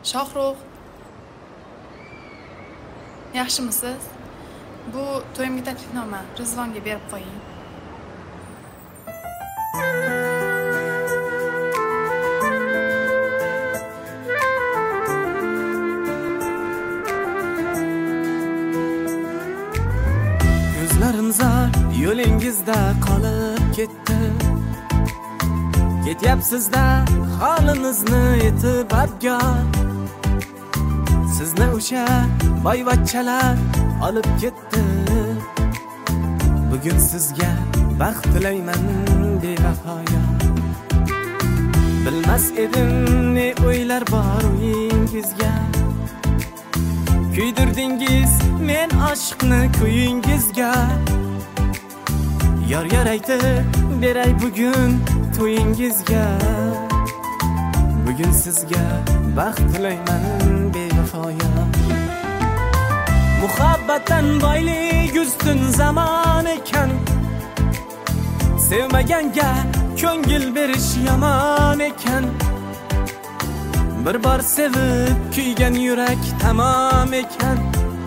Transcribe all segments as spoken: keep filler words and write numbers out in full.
Shohruh. Yaxshimisiz? Bu to'yimga taklifnoma Rizvonga berib qo'ying. Ko'zlarim zar yo'lingizda qolib ketdi. Ketyapsiz-da holimizni yetib abgor. Sizni o'sha boyvachchalar olib ketdi. Bugun sizga baxt tilayman bevafoya. Bilmas edim ne o'ylar bor o'yingizga. Kuydirdingiz men aşkni kuyingizga. Yor yor aytib beray bugun to'yingizga. Bugun sizga baxt tilayman bevafoya. Muhabbatdan boylik ustun zaman ekan. Sevmaganga ko'ngil berish yomon ekan. Bir bor sevib kuygan yurak tamom ekan.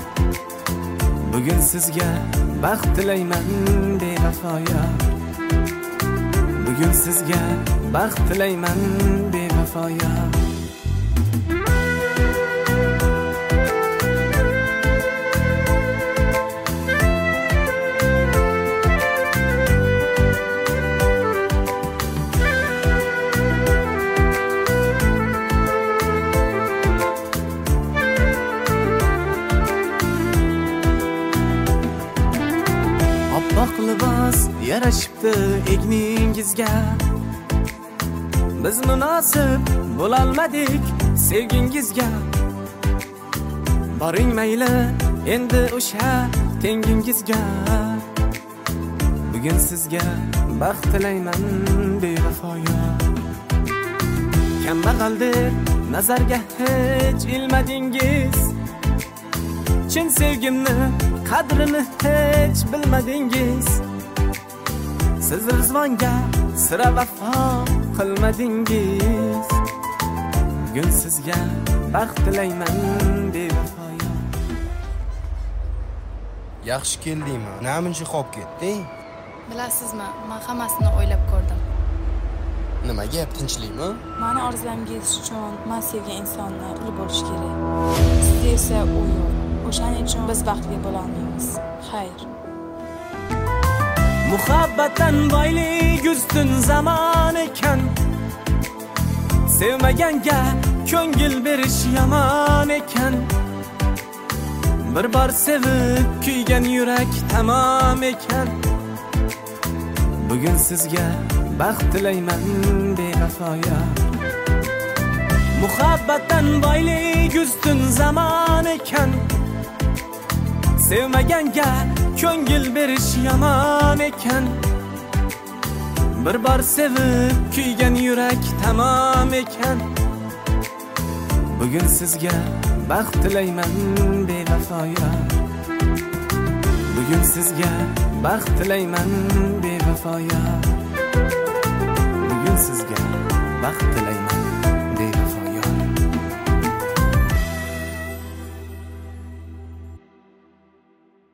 Bugun sizga baxt tilayman bevafoya. Bugun sizga baxt tilayman bevafoya. Oppoq libos yarashibdi egningizga. Biz munosib bo'lolmadik sevgingizga. Boring mayli endi o'sha tengingizga. Bugun sizga baxt tilayman bevafoya. Kambag'al deb nazarga hech ilmadingiz. Chin sevgimni qadrini hech bilmadingiz. Siz Rizvonga sira vafo qilmadingiz. Bugun sizga baxt tilayman bevafoya. Yaxshi keldingmi? Namuncha qolib ketding? Bilasizmi, men hammasini o'ylab ko'rdim. Nima gap, tinchlikmi? Meni orzularimga yetish uchun men sevgan insonni ul bo'lish kerak. Siz esa u yo'q. O'shaning uchun biz baxtli bo'la olmaymiz. Xayr. Muhabbatdan boylik ustun zaman ekan. Sevmaganga ko'ngil berish yomon ekan. Bir bor sevib kuygan yurak tamom ekan. Bugun sizga baxt tilayman bevafoya. Muhabbatdan boylik ustun zaman ekan. Sevmaganga ko'ngil berish yomon ekan. Bir bor sevib kuygan yurak tamom ekan. Bugun sizga baxt tilayman bevafoya. Bugun sizga baxt tilayman bevafoya. Bugun sizga baxt tilayman